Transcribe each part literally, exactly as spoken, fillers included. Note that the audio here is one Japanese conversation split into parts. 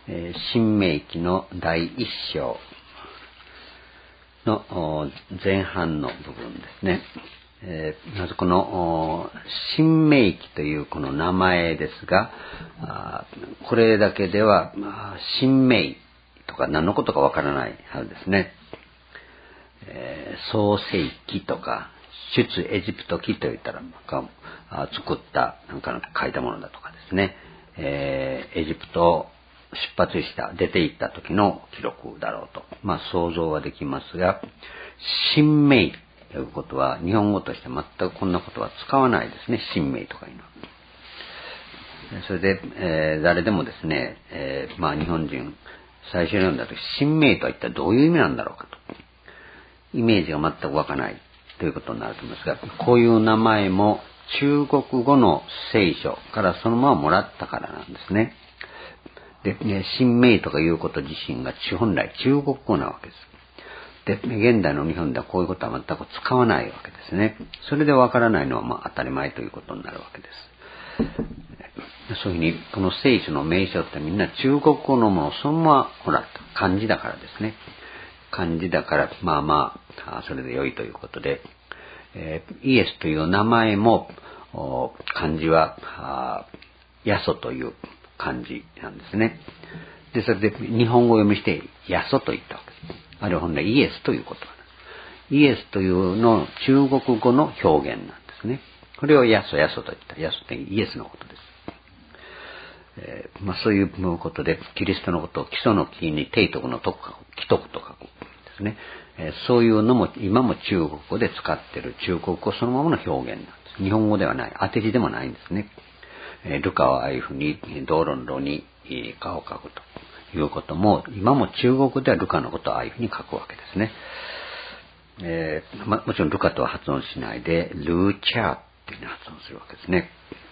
えー、新明記のだいいっ章の前半の部分ですね。えー、まずこの新明記というこの名前ですが、これだけでは新明とか何のことかわからないはずですね。えー、創世記とか出エジプト記といったら作ったなんか書いたものだとかですね、えー、エジプトを出発した出て行った時の記録だろうと、まあ想像はできますが、新明ということは日本語として全くこんなことは使わないですね。新明とかいうのは。それで、えー、誰でもですね、えー、まあ日本人最初に読んだ時、新明とは一体どういう意味なんだろうかと、イメージが全く湧かないということになると思いますが、こういう名前も中国語の聖書からそのままもらったからなんですね。で、ね、新明とかいうこと自身が本来中国語なわけです。で、現代の日本ではこういうことは全く使わないわけですね。それでわからないのはまあ当たり前ということになるわけです。そういうふうに、この聖書の名称ってみんな中国語のものをそのままもらった。漢字だからですね。漢字だから、まあまあ、それで良いということで、えー、イエスという名前も、漢字は、ヤソという漢字なんですね。で、それで日本語読みして、ヤソと言ったわけです。あれは本来イエスという言葉です。イエスというの中国語の表現なんですね。これをヤソヤソと言った。ヤソってイエスのことです。えー、まあそういうことで、キリストのことを基礎の木に提督の徳書く、既得と書くですね。えー、そういうのも今も中国語で使っている中国語そのままの表現なんです。日本語ではない。当て字でもないんですね。えー、ルカはああいうふうに道路の路に顔を書くと。いうことも、今も中国ではルカのことをああいうふうに書くわけですね。えーま、もちろんルカとは発音しないで、ルーチャーっていうふうに発音するわけですね。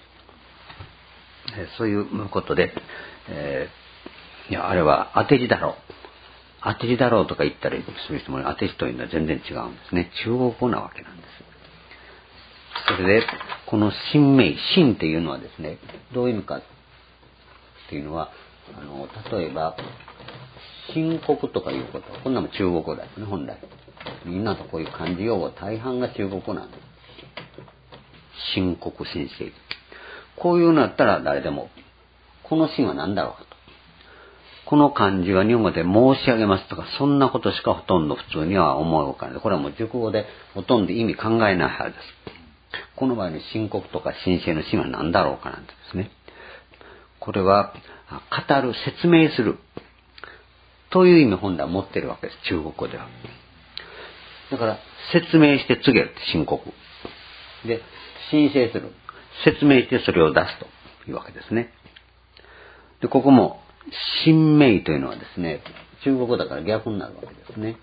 えー、そういうことで、えー、いや、あれは当て字だろう。当て字だろうとか言ったりする人も、当て字というのは全然違うんですね。中国語なわけなんです。それで、この新明、新っていうのはですね、どういう意味かっていうのは、あの、例えば、申告とかいうこと。こんなも中国語ですね、本来。みんなとこういう漢字用語、大半が中国語なんです。申告申請。こういうのだったら誰でも、この申は何だろうかと。この漢字は日本語で申し上げますとか、そんなことしかほとんど普通には思い浮かない。これはもう熟語でほとんど意味考えないはずです。この場合に申告とか申請の申は何だろうかなんですね。これは、語る、説明する。という意味本来は持っているわけです。中国語では。だから、説明して告げるって申告。で、申請する。説明してそれを出すというわけですね。で、ここも、新明というのはですね、中国語だから逆になるわけですね。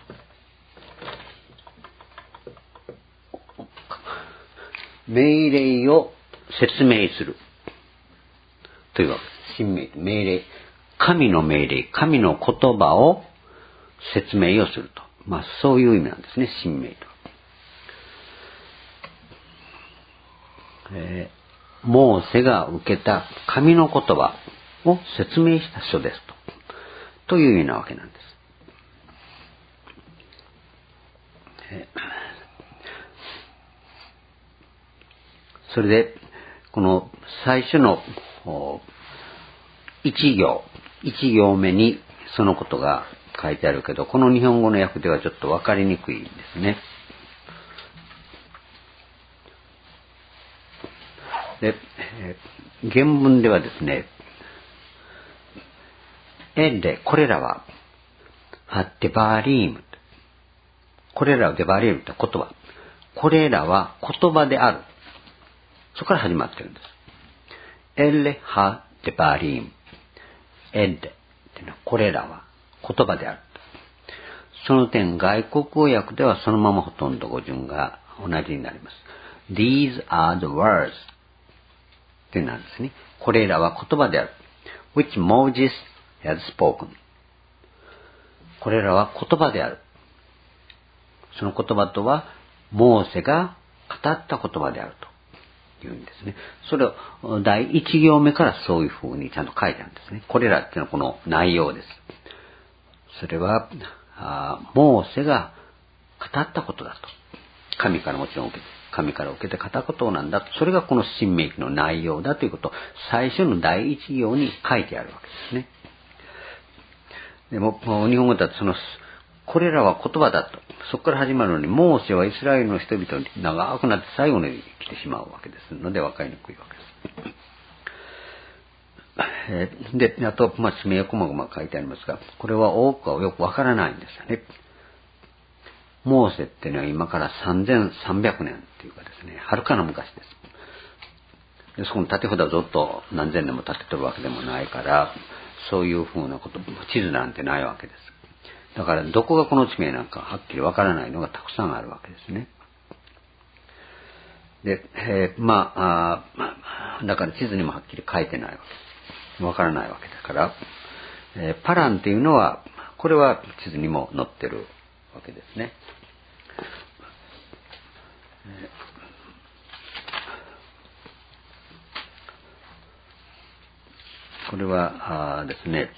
命令を説明する。というわけです。新明と命令。神の命令、神の言葉を説明をすると。まあそういう意味なんですね、新明と。えー、モーセが受けた神の言葉を説明した書ですと。という意味なわけなんです。えー、それで、この最初の一行、一行目にそのことが書いてあるけど、この日本語の訳ではちょっと分かりにくいんですね。で、原文ではですね、エンで、これらは、ハッテバーリーム。これらはデバリームって言葉。これらは言葉である。そこから始まってるんです。エレハデバリーム。エンデっていうのは、これらは言葉である。その点、外国語訳ではそのままほとんど語順が同じになります。These are the words ってなんですね。これらは言葉である。which Moses has spoken。これらは言葉である。その言葉とは、モーセが語った言葉であると。 言うんですね。それを第一行目からそういう風にちゃんと書いてあるんですね。これらっていうのはこの内容です。それは、あモーセが語ったことだと。神からもちろん受けて、神から受けて語ったことなんだと。それがこの新明記の内容だということを最初の第一行に書いてあるわけですね。でも、日本語だとその、これらは言葉だと。そこから始まるのに、モーセはイスラエルの人々に長くなって最後に来てしまうわけですので、分かりにくいわけです。で、あと、まあ、地名をこまごま書いてありますが、これは多くはよくわからないんですよね。モーセっていうのは今からさんぜんさんびゃくねんっていうかですね、はるかな昔です。で、そこの縦札をずっと何千年も立ててるわけでもないから、そういうふうなこと、地図なんてないわけです。だからどこがこの地名なんかはっきりわからないのがたくさんあるわけですね。で、えー、まああ、まあ、だから地図にもはっきり書いてないわけ。わからないわけだから、えー、パランっていうのは、これは地図にも載ってるわけですね。えー、これはあですね、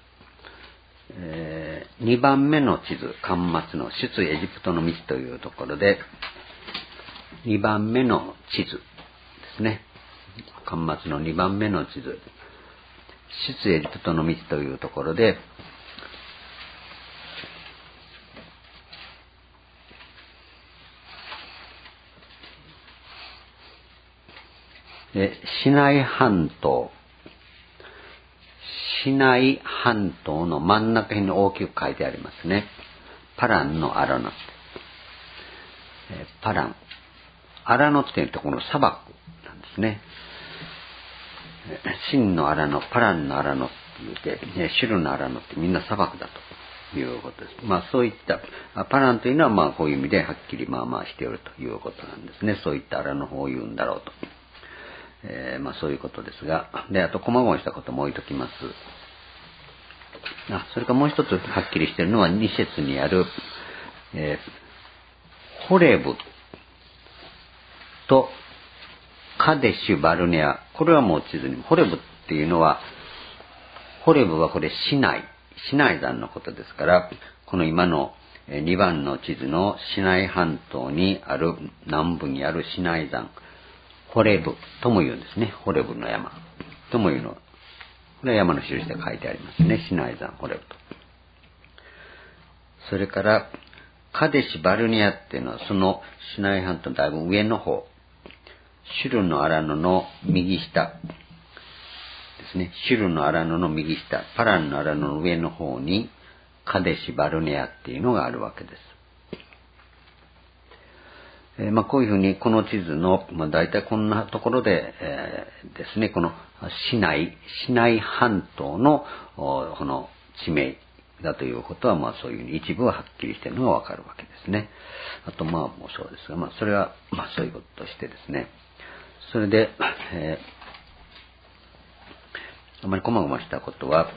えー、にばんめの地図、巻末の出エジプトの道というところで、にばんめの地図ですね。巻末のにばんめの地図、出エジプトの道というところで、シナイ半島、シナイ半島の真ん中に大きく書いてありますね。パランのアラノテ。パラン。アラノテというとこの砂漠なんですね。真のアラノ、パランのアラノって言って、シュルのアラノってみんな砂漠だということです。まあそういった、パランというのはまあこういう意味ではっきりまあまあしておるということなんですね。そういったアラノ方を言うんだろうと。えー、まあそういうことですが、で、あと細々したことも置いときます。あ、それからもう一つはっきりしているのはに節にある、えー、ホレブとカデシュバルネア。これはもう地図にも、ホレブっていうのは、ホレブはこれシナイ、シナイ山のことですから、この今のにばんの地図のシナイ半島にある、南部にあるシナイ山、ホレブとも言うんですね。ホレブの山とも言うの。これは山の印で書いてありますね。シナイ山、ホレブと。それから、カデシュバルニアっていうのは、そのシナイ半島のだいぶ上の方、シュルのアラノの右下ですね。シュルのアラノの右下、パランのアラノの上の方に、カデシュバルニアっていうのがあるわけです。えー、まあこういうふうにこの地図の、まあ大体こんなところで、えー、ですね、このシナイ、シナイ半島のこの地名だということは、まあそういうふうに一部ははっきりしているのがわかるわけですね。あとまあもうそうですが、まあそれはまあそういうこととしてですね。それで、えー、あまり細々したことは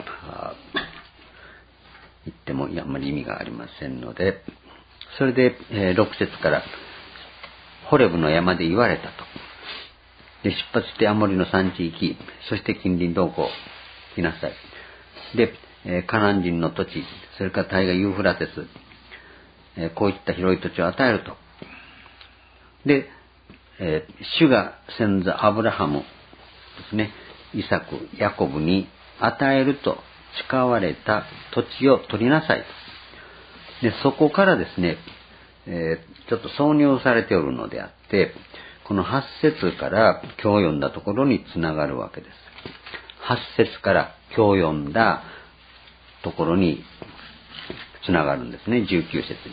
言ってもあんまり意味がありませんので、それで、えー、ろく節からホレブの山で言われたと。で、出発してアモリの産地行き、そして近隣どこ来なさい。で、えー、カナン人の土地、それから大河ユーフラテス、えー、こういった広い土地を与えると。で、えー、主が先祖アブラハムですね、イサク、ヤコブに与えると誓われた土地を取りなさいと。で、そこからですね、えー、ちょっと挿入されておるのであって、このはち節から今日読んだところにつながるわけです。はち節から今日読んだところにつながるんですね、じゅうきゅう節に。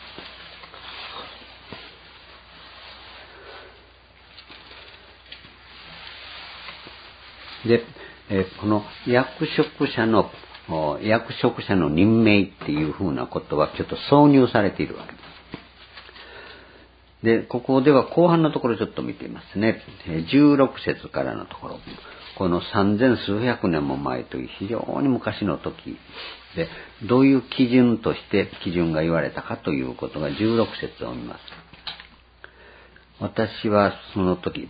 で、えー、この役職者の役職者の任命っていうふうなことはちょっと挿入されているわけです。で、ここでは後半のところちょっと見ていますね。じゅうろく節からのところ。この三千数百年も前という非常に昔の時で、どういう基準として基準が言われたかということがじゅうろく節を見ます。私はその時、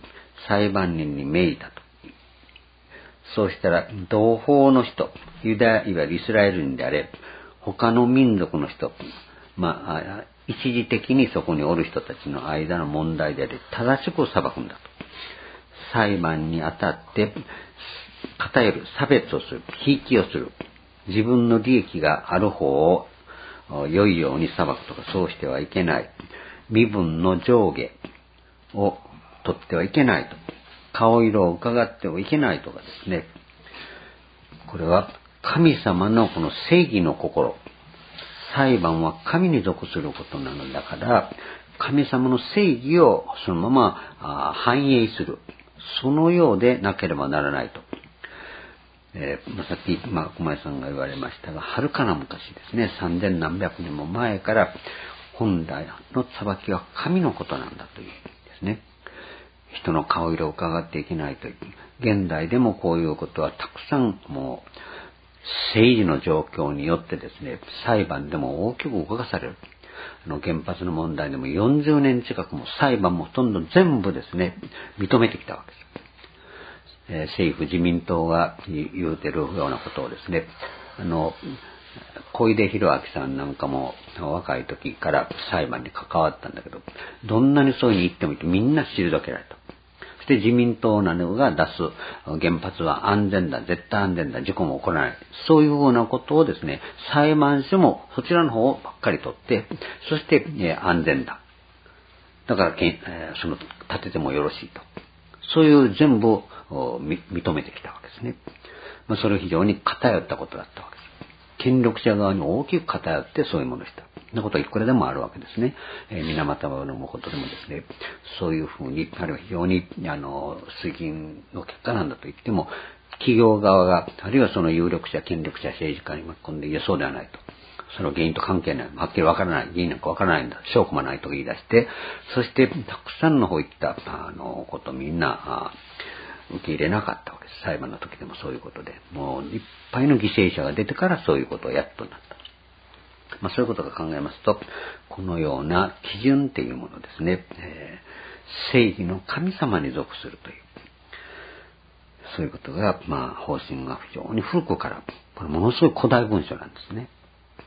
裁判人に命じたと。そうしたら、同胞の人、ユダヤ、いわゆるイスラエル人であれ、他の民族の人、まあ、一時的にそこにおる人たちの間の問題であり、正しく裁くんだと。裁判にあたって、偏る、差別をする、ひいきをする、自分の利益がある方を良いように裁くとか、そうしてはいけない。身分の上下を取ってはいけないと。顔色を伺ってはいけないとかですね。これは神様のこの正義の心。裁判は神に属することなのだから、神様の正義をそのまま反映する。そのようでなければならないと。えー、さっき、まあ、小前さんが言われましたが、はるかな昔ですね、三千何百年も前から、本来の裁きは神のことなんだというですね。人の顔色を伺っていけないという。現代でもこういうことはたくさんもう、政治の状況によってですね、裁判でも大きく動かされる。あの原発の問題でもよんじゅうねん近くも裁判もほとんど全部ですね、認めてきたわけです。えー、政府自民党が言うてるようなことをですね、あの、小出博明さんなんかも若い時から裁判に関わったんだけど、どんなにそういうふうに言ってもいてみんな退けられた。そして自民党などが出す原発は安全だ、絶対安全だ、事故も起こらない。そういうふうなことをですね、裁判所もそちらの方をばっかり取って、そして、えー、安全だ。だから、えー、その、立ててもよろしいと。そういう全部を認めてきたわけですね。まあ、それは非常に偏ったことだったわけです。権力者側に大きく偏ってそういうものをした。そんなことはいくらでもあるわけですね。えー、水俣病のことでもですね、そういうふうに、あるいは非常に、あの、推進の結果なんだと言っても、企業側が、あるいはその有力者、権力者、政治家に巻き込んで、いや、そうではないと。その原因と関係ない。はっきりわからない。原因なんかわからないんだ。証拠もないと言い出して、そして、たくさんの方行った、あの、ことみんな、受け入れなかったわけです。裁判の時でもそういうことで。もう、いっぱいの犠牲者が出てからそういうことをやっとなった。まあ、そういうことが考えますと、このような基準っていうものですね。えー、正義の神様に属するという。そういうことが、まあ、方針が非常に古くから、これものすごい古代文書なんですね。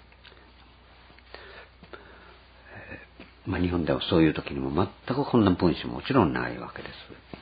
まあ、日本ではそういう時にも全くこんな文章もちろんないわけです。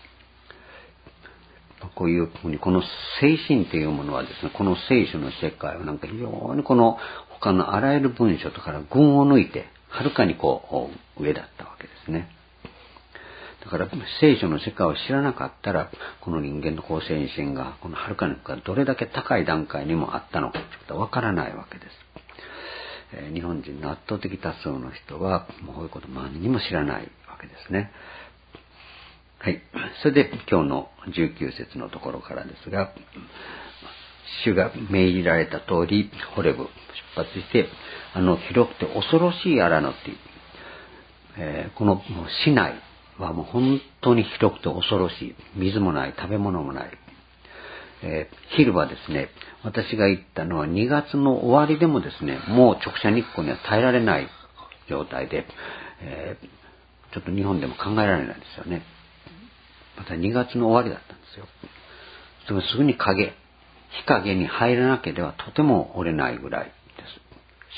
こういうふうにこの精神というものはですね、この聖書の世界はなんか非常にこの他のあらゆる文書とから群を抜いてはるかにこう上だったわけですね。だから聖書の世界を知らなかったら、この人間のこう精神がこのはるかにどれだけ高い段階にもあったのかということはわからないわけです。えー、日本人の圧倒的多数の人はもうこういうこと何にも知らないわけですね。はい。それで今日のじゅうきゅう節のところからですが、主が命じられた通り、ホレブ出発して、あの広くて恐ろしい荒野っていう、えー、この市内はもう本当に広くて恐ろしい。水もない、食べ物もない。えー、昼はですね、私が行ったのはにがつの終わりでもですね、もう直射日光には耐えられない状態で、えー、ちょっと日本でも考えられないですよね。またにがつの終わりだったんですよ。それすぐに影、日陰に入らなければとても折れないぐらいです。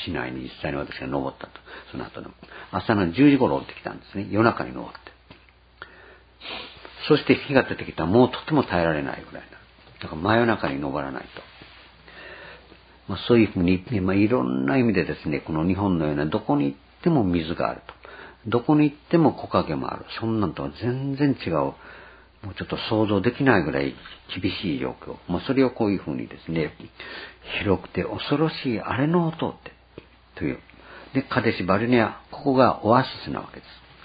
市内に実際に私が登ったと。その後の朝のじゅうじ頃降りてきたんですね。夜中に登って。そして日が出てきたらもうとても耐えられないぐらいだ。だから真夜中に登らないと。まあ、そういうふうに、まあ、いろんな意味でですね、この日本のようなどこに行っても水があると。どこに行っても木陰もある。そんなんとは全然違う。もうちょっと想像できないぐらい厳しい状況。まあ、それをこういうふうにですね、広くて恐ろしい荒れの音って、という。で、カデシバルネア、ここがオアシスなわけです。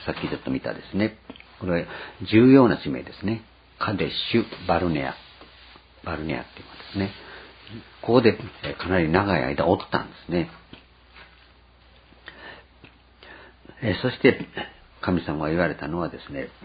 さっきちょっと見たですね。これは重要な地名ですね。カデシュ・バルネア。バルネアっていうことですね。ここでかなり長い間おったんですね。えそして神様が言われたのはですね、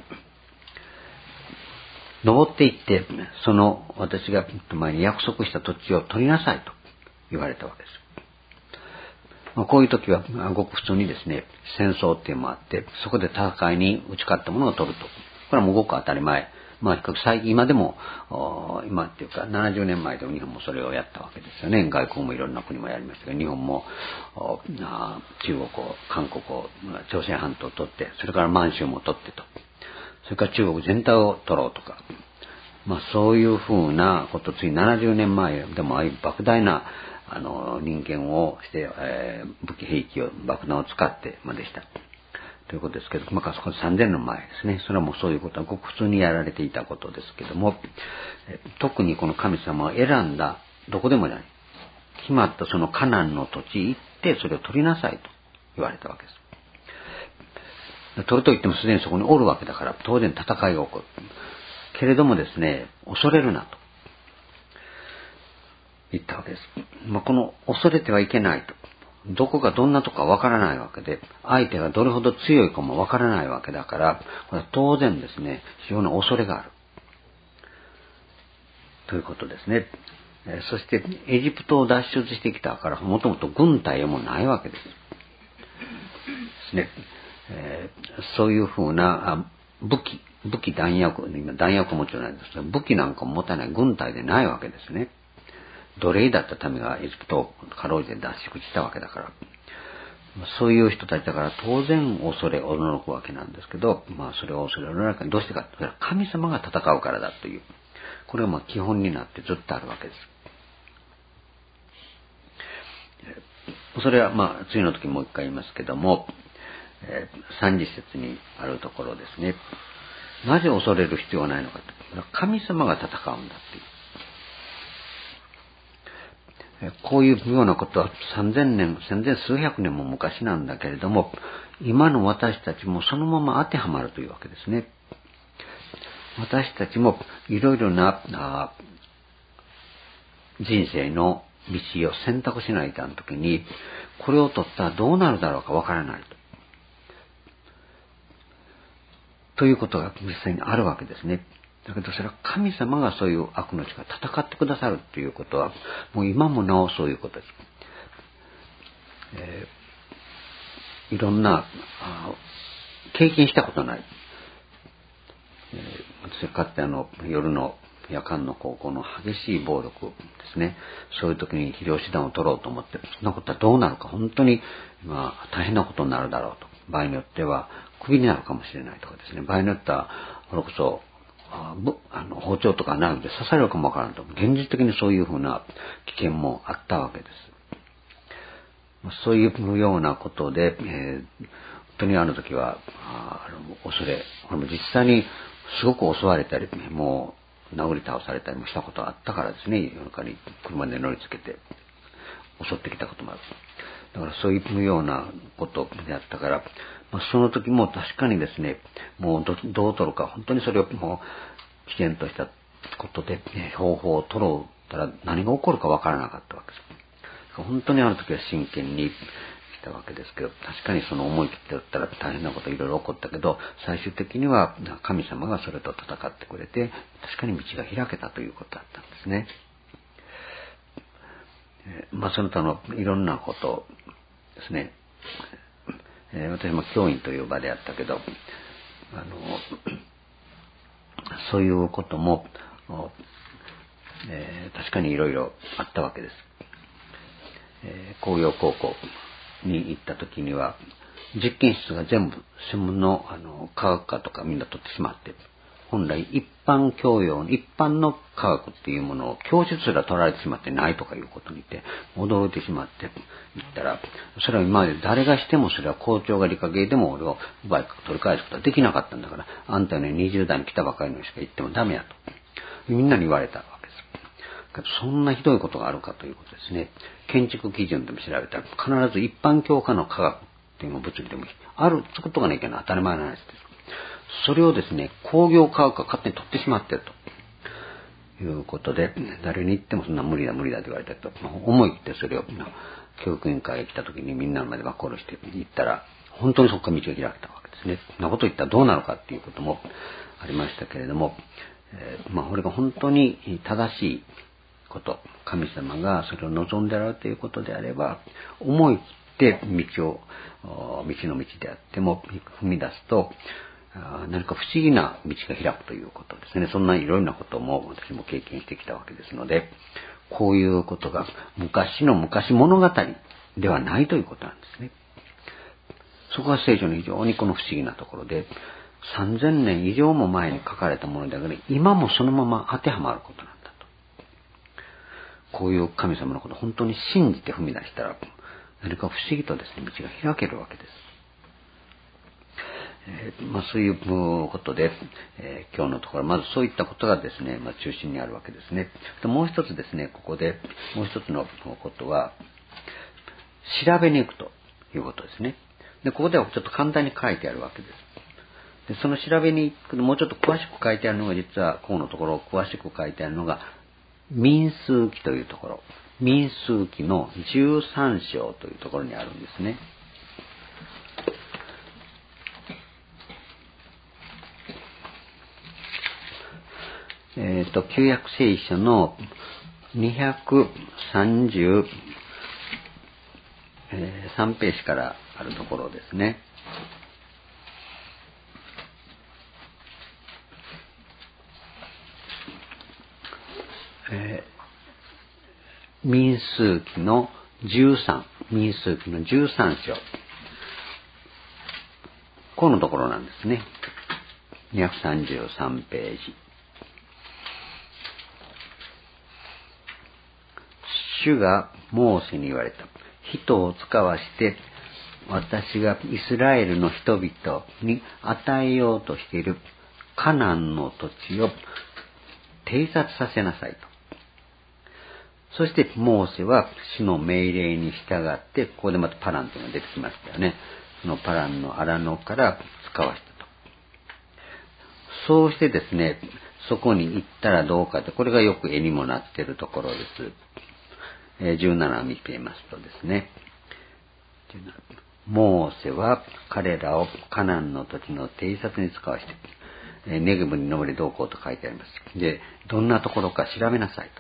登っていって、その私が前に約束した土地を取りなさいと言われたわけです。まあ、こういう時はごく普通にですね、戦争っていうのもあって、そこで戦いに打ち勝ったものを取ると。これはもうごく当たり前まあ、比較最近、今でも、今っていうか、ななじゅうねんまえでも日本もそれをやったわけですよね。外国もいろんな国もやりましたけど、日本も、中国を、韓国を、朝鮮半島を取って、それから満州も取ってと。それから中国全体を取ろうとか。まあ、そういうふうなこと、ついななじゅうねんまえでもああいう莫大な、あの、人間をして、えー、武器兵器を、爆弾を使ってまでした。ということですけど、まあ、そこさんぜんねんまえですね。それはもうそういうことはごく普通にやられていたことですけども、え特にこの神様を選んだ、どこでもない。決まったそのカナンの土地行って、それを取りなさいと言われたわけです。取ると言ってもすでにそこにおるわけだから、当然戦いが起こる。けれどもですね、恐れるなと言ったわけです。まあ、この恐れてはいけないと。どこがどんなとこかわからないわけで、相手がどれほど強いかもわからないわけだから、これは当然ですね、非常に恐れがある。ということですね。えー、そして、エジプトを脱出してきたから、もともと軍隊もないわけです。ですね。えー、そういうふうな武器、武器弾薬、弾薬もちろんないですけど、武器なんかも持たない軍隊でないわけですね。奴隷だった民がエジプトをかろうじて脱出したわけだから。そういう人たちだから当然恐れ、驚くわけなんですけど、まあそれを恐れ、驚くどうしてかって言ったら神様が戦うからだという。これがまあ基本になってずっとあるわけです。それはまあ次の時もう一回言いますけども、えー、さんじ節にあるところですね。なぜ恐れる必要はないのかと。神様が戦うんだっていう。こういうようなことは三千年、千千数百年も昔なんだけれども、今の私たちもそのまま当てはまるというわけですね。私たちもいろいろな人生の道を選択しないといけないときに、これを取ったらどうなるだろうかわからないと。ということが実際にあるわけですね。だけどそれは神様がそういう悪の力戦ってくださるということは、もう今もなおそういうことです。えー、いろんな経験したことない。えー、私かつてあの夜の夜間の高校の激しい暴力ですね。そういう時に肥料手段を取ろうと思って、そんなことはどうなるか本当に、まあ、大変なことになるだろうと。場合によってはクビになるかもしれないとかですね。場合によってはそれこそああの包丁とかナイフで刺されるかもわからんと。現実的にそういうふうな危険もあったわけです。そういうようなことで、えー、本当にあの時はあの恐れ、実際にすごく襲われたり、もう殴り倒されたりもしたことがあったからですね。夜中に車で乗りつけて襲ってきたこともある。だからそういうようなことをやったから、まあ、その時も確かにですね、もう ど, どう取るか、本当にそれをもう危険としたことで、ね、方法を取ろうたら何が起こるかわからなかったわけです。本当にあの時は真剣にしたわけですけど、確かにその思い切ってやったら大変なこといろいろ起こったけど、最終的には神様がそれと戦ってくれて、確かに道が開けたということだったんですね。まあその他のいろんなことですね。えー、私も教員という場であったけど、あのそういうことも、えー、確かにいろいろあったわけです。えー、工業高校に行った時には実験室が全部専門の、あの科学科とかみんな取ってしまって、本来一般教養、一般の科学っていうものを教室すら取られてしまってないとかいうことにて驚いてしまって言ったら、それは今まで誰がしてもそれは校長が理科系でも俺を奪い取り返すことはできなかったんだから、あんたねにじゅう代に来たばかりの人が言ってもダメやとみんなに言われたわけです。そんなひどいことがあるかということですね。建築基準でも調べたら必ず一般教科の科学っていうの物理でもあるつくことがないけど当たり前の話です。それをですね、工業科学が勝手に取ってしまっているということで、誰に言ってもそんな無理だ無理だと言われたと、思い切ってそれを教育委員会が来た時にみんなまでバコールして言ったら、本当にそこから道が開けたわけですね。そんなこと言ったらどうなるかっていうこともありましたけれども、えー、まあこれが本当に正しいこと、神様がそれを望んでおられるということであれば、思い切って道を、道の道であっても踏み出すと、 何か不思議な道が開くということですね。そんないろいろなことも私も経験してきたわけですので、こういうことが昔の昔物語ではないということなんですね。そこが聖書の非常にこの不思議なところで、さんぜんねん以上も前に書かれたものだから、今もそのまま当てはまることなんだと。こういう神様のことを本当に信じて踏み出したら、何か不思議とですね、道が開けるわけです。えーまあ、そういうことで、えー、今日のところ、まずそういったことがですね、まあ、中心にあるわけですね。でもう一つですね、ここで、もう一つのことは、調べに行くということですね。で、ここではちょっと簡単に書いてあるわけです。で、その調べに行く、もうちょっと詳しく書いてあるのが、実は、ここのところ、詳しく書いてあるのが、民数記というところ、民数記のじゅうさん章というところにあるんですね。えっと、旧約聖書のにひゃくさんじゅうさんページからあるところですね。えー、民数記のじゅうさん、民数記のじゅうさん章。このところなんですね。にひゃくさんじゅうさんページ。主がモーセに言われた。人を使わして、私がイスラエルの人々に与えようとしているカナンの土地を偵察させなさいと。そしてモーセは主の命令に従って、ここでまたパランというのが出てきましたよね。そのパランの荒野から使わしたと。そうしてですね、そこに行ったらどうかって、これがよく絵にもなっているところです。じゅうななを見ていますとですね、モーセは彼らをカナンの土地の偵察に使わして、ネゲブに登りどうこうと書いてあります。で、どんなところか調べなさい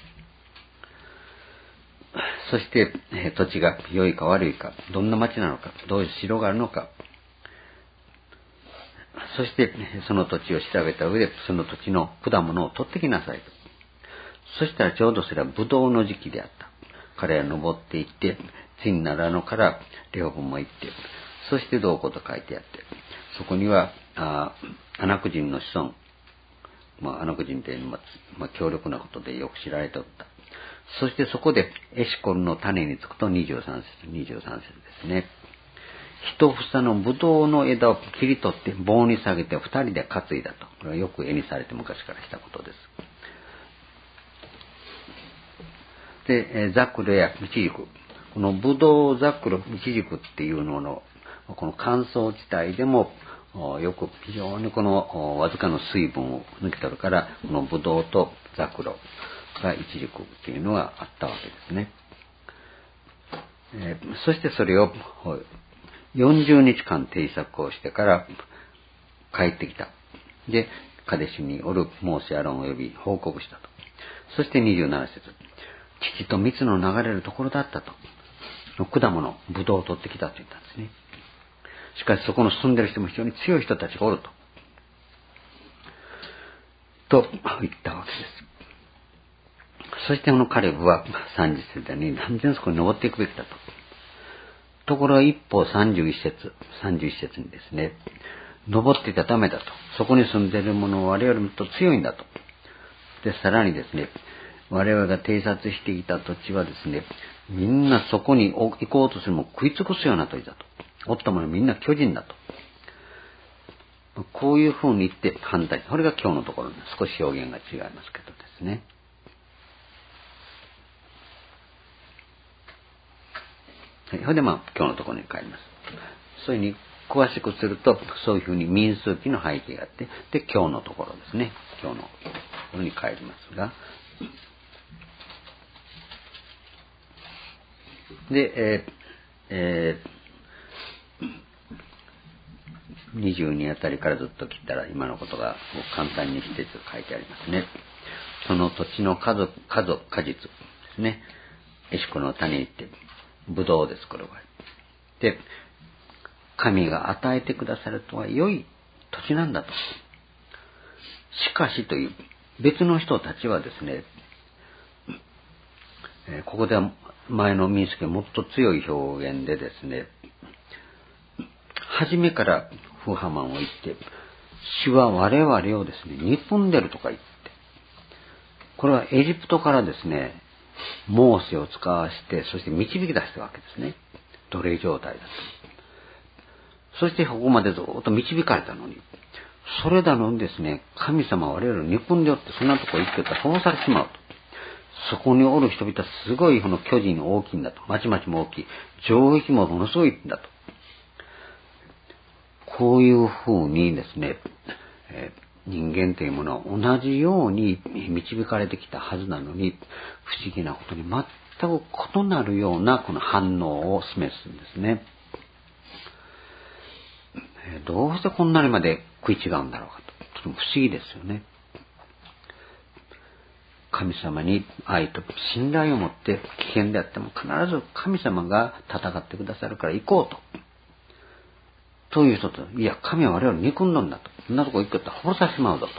と。そして、土地が良いか悪いか、どんな町なのか、どういう城があるのか、そしてその土地を調べた上で、その土地の果物を取ってきなさいと。そしたらちょうどそれはブドウの時期であった。彼は登っていって、チンナラノからレホブも行って、そしてどうこうと書いてあって、そこには、あアナク人の子孫、まあ、アナク人というのは、まあ、強力なことでよく知られておった。そしてそこでエシコルの種につくとにじゅうさん節、にじゅうさん節ですね。一房のブドウの枝を切り取って棒に下げて二人で担いだと。これはよく絵にされて昔からしたことです。で、ザクロやイチジク。このブドウ、ザクロ、イチジクっていうのの、この乾燥地帯でも、よく非常にこのわずかの水分を抜き取るから、このブドウとザクロがイチジクっていうのがあったわけですね。えー、そしてそれをよんじゅうにちかん偵察をしてから帰ってきた。で、カデシュにおるモーセアロンを呼び報告したと。そしてにじゅうなな節。父と蜜の流れるところだったと。果物、ブドウを取ってきたと言ったんですね。しかしそこの住んでる人も非常に強い人たちがおると。と言ったわけです。そしてこのカレブはさんじゅっ節でに断然そこに登っていくべきだと。ところが一方さんじゅういち節、さんじゅういち節にですね、登っていたらダメだと。そこに住んでいる者は我々もっと強いんだと。で、さらにですね、我々が偵察していた土地はですね、みんなそこに行こうとするも食い尽くすような土地だと。おった者みんな巨人だと。こういうふうに言って反対。これが今日のところで少し表現が違いますけどですね。はい、それでまあ今日のところに帰ります。そういうふうに詳しくすると、そういうふうに民数記の背景があって、で今日のところですね。今日のところに帰りますが、で、えーえー、にじゅうにあたりからずっと切ったら今のことが簡単にして書いてありますね。その土地の家族、家族、果実ですね。エシコの種って、ブドウです、これは。で、神が与えてくださるとは良い土地なんだと。しかしという別の人たちはですね、ここでは前の民主権もっと強い表現でですね、初めからフーハマンを言って、主は我々をですね、憎んでるとか言って、これはエジプトからですね、モーセを使わして、そして導き出したわけですね。奴隷状態だと。そしてここまでずっと導かれたのに、それなのにですね、神様は我々を憎んでよって、そんなとこ行ってたら殺されてしまうと。そこにおる人々はすごいこの巨人大きいんだと。町々も大きい。城壁もものすごいんだと。こういうふうにですね、えー人間というものは同じように導かれてきたはずなのに、不思議なことに全く異なるようなこの反応を示すんですね。どうしてこんなにまで食い違うんだろうかと。とても不思議ですよね。神様に愛と信頼を持って危険であっても必ず神様が戦ってくださるから行こうと。という人と、いや、神は我々を憎んだんだと。そんなとこ行くと殺させてしまうぞと。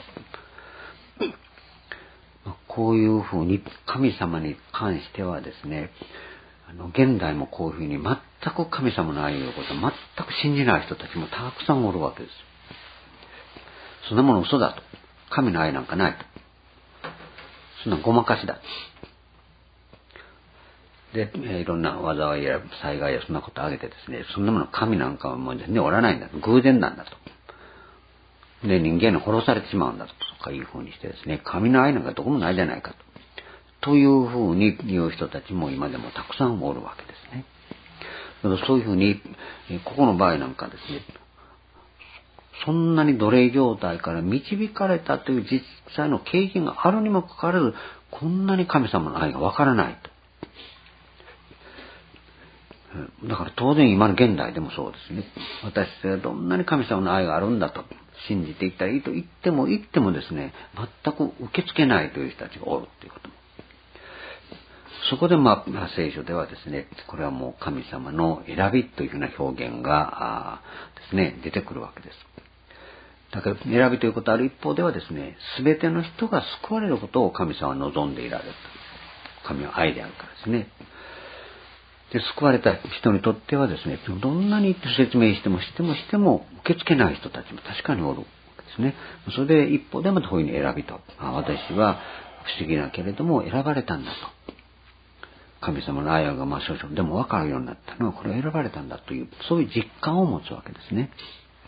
こういうふうに神様に関してはですね、あの現代もこういうふうに全く神様の愛をことを全く信じない人たちもたくさんおるわけです。そんなもの嘘だと。神の愛なんかないと。そんなごまかしだ。で、いろんな災いや災害やそんなことを挙げてですね、そんなもの神なんかはもう全然おらないんだと。偶然なんだと。で、人間に殺されてしまうんだとかいうふうにしてですね、神の愛なんかどこもないじゃないかと。というふうに言う人たちも今でもたくさんおるわけですね。だからそういうふうに、ここの場合なんかですね、そんなに奴隷状態から導かれたという実際の経験があるにもかかわらず、こんなに神様の愛がわからないと。だから当然今の現代でもそうですね。私たちはどんなに神様の愛があるんだと信じていったらいいと言っても言ってもですね、全く受け付けないという人たちがおるということも。そこでまあ聖書ではですね、これはもう神様の選びというふうな表現がですね、出てくるわけです。だから選びということある一方ではですね、すべての人が救われることを神様は望んでいられる。神は愛であるからですね。で、救われた人にとってはですね、どんなに説明してもしてもしても受け付けない人たちも確かにおるわけですね。それで一方でもこういうふうに選びと。私は不思議なけれども選ばれたんだと。神様の愛がまあ少々でも分かるようになったのはこれは選ばれたんだという、そういう実感を持つわけですね。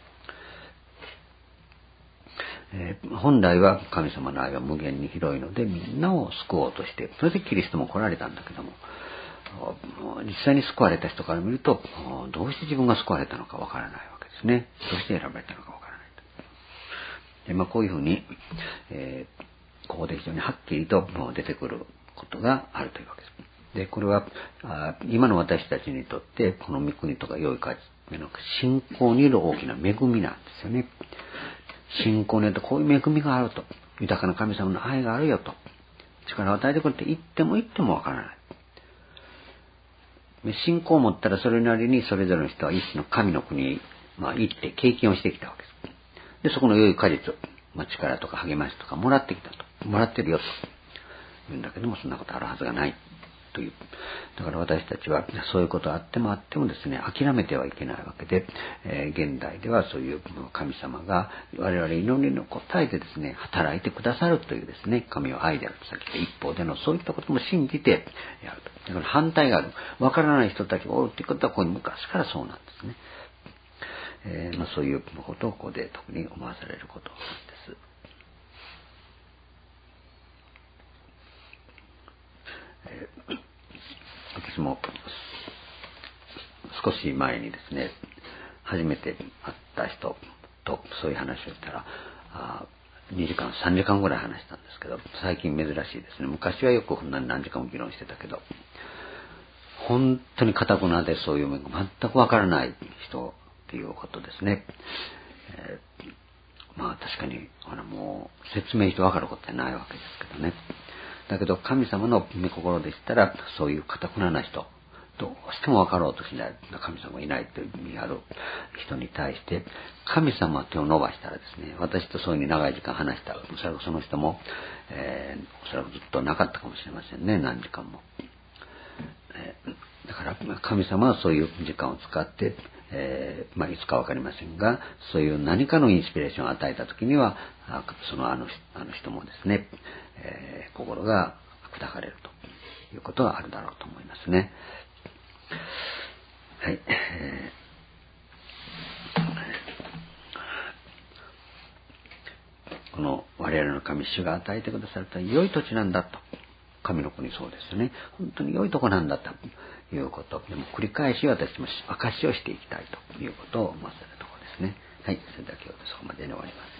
えー、本来は神様の愛は無限に広いのでみんなを救おうとして、それでキリストも来られたんだけども、実際に救われた人から見ると、どうして自分が救われたのかわからないわけですね。どうして選ばれたのかわからないと。で、まあ、こういうふうに、えー、ここで非常にはっきりと出てくることがあるというわけです。で、これは、今の私たちにとって、この御国とか良い価値の信仰による大きな恵みなんですよね。信仰によってこういう恵みがあると。豊かな神様の愛があるよと。力を与えてくれて言っても言ってもわからない。信仰を持ったらそれなりにそれぞれの人は一種の神の国に、まあ、行って経験をしてきたわけです。で、そこの良い果実を、まあ、力とか励ましとかもらってきたと。もらってるよと言うんだけども、そんなことあるはずがないという。だから私たちはそういうことあってもあってもですね、諦めてはいけないわけで、えー、現代ではそういう神様が我々祈りの答えでですね、働いてくださるというですね、神は愛であるとさっき言った一方でのそういったことも信じてやると。だから反対がある。わからない人たちがおるということはこういう昔からそうなんですね。えーまあ、そういうことをここで特に思わされることです。えー私も少し前にですね、初めて会った人とそういう話をしたら、あにじかん、さんじかんぐらい話したんですけど、最近珍しいですね。昔はよくこんなに何時間も議論してたけど、本当に堅くなでそういう面が全くわからない人っていうことですね。えー、まあ確かにあのもう説明してわかることはないわけですけどね。だけど神様の御心でしたらそういう堅くなな人どうしても分かろうとしない神様がいないという意味がある人に対して、神様は手を伸ばしたらですね、私とそういうふうに長い時間話したら、おそらくその人も、えー、おそらくずっとなかったかもしれませんね、何時間も。えー、だから神様はそういう時間を使って、えーまあ、いつか分かりませんが、そういう何かのインスピレーションを与えたときには、そのあのあの人もですね、えー、心が砕かれるということはあるだろうと思いますね。はい。えー、この我々の神主が与えてくださった良い土地なんだと。神の国そうですね。本当に良いとこなんだということ。でも繰り返し私たちも証しをしていきたいということを思わせるところですね。はい。それでは今日はそこまでに終わります。